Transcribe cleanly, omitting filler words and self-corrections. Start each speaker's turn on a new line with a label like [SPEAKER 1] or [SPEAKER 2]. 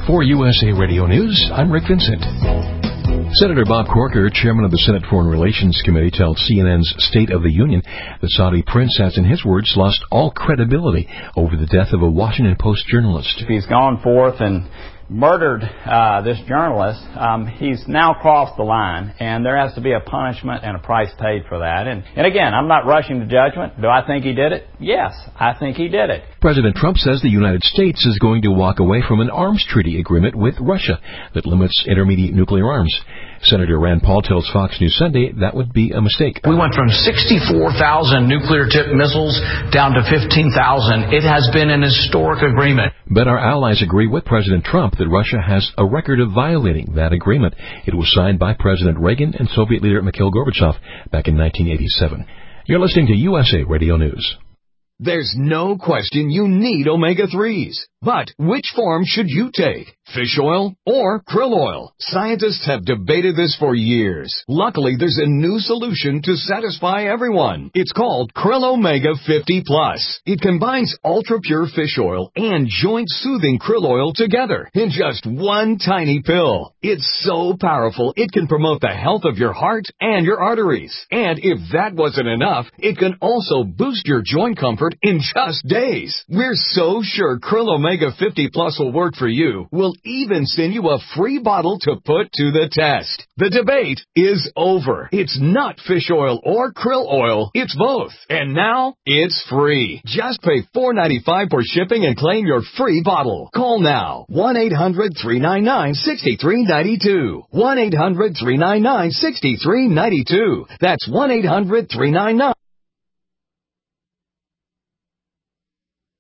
[SPEAKER 1] For USA Radio News, I'm Rick Vincent. Senator Bob Corker, chairman of the Senate Foreign Relations Committee, told CNN's State of the Union the Saudi prince has, in his words, lost all credibility over the death of a Washington Post journalist.
[SPEAKER 2] He's gone forth and murdered this journalist. He's now crossed the line, and there has to be a punishment and a price paid for that. And again, I'm not rushing to judgment. Do I think he did it? Yes, I think he did it.
[SPEAKER 1] President Trump says the United States is going to walk away from an arms treaty agreement with Russia that limits intermediate nuclear arms. Senator Rand Paul tells Fox News Sunday that would be a mistake.
[SPEAKER 3] We went from 64,000 nuclear-tipped missiles down to 15,000. It has been an historic agreement.
[SPEAKER 1] But our allies agree with President Trump that Russia has a record of violating that agreement. It was signed by President Reagan and Soviet leader Mikhail Gorbachev back in 1987. You're listening to USA Radio News.
[SPEAKER 4] There's no question you need omega-3s. But which form should you take? Fish oil or krill oil? Scientists have debated this for years. Luckily, there's a new solution to satisfy everyone. It's called Krill Omega 50 Plus. It combines ultra-pure fish oil and joint-soothing krill oil together in just one tiny pill. It's so powerful, it can promote the health of your heart and your arteries. And if that wasn't enough, it can also boost your joint comfort in just days. We're so sure Krill Omega 50 Plus will work for you. We'll even send you a free bottle to put to the test. The debate is over. It's not fish oil or krill oil. It's both. And now it's free. Just pay $4.95 for shipping and claim your free bottle. Call now. 1-800-399-6392. 1-800-399-6392. That's 1-800-399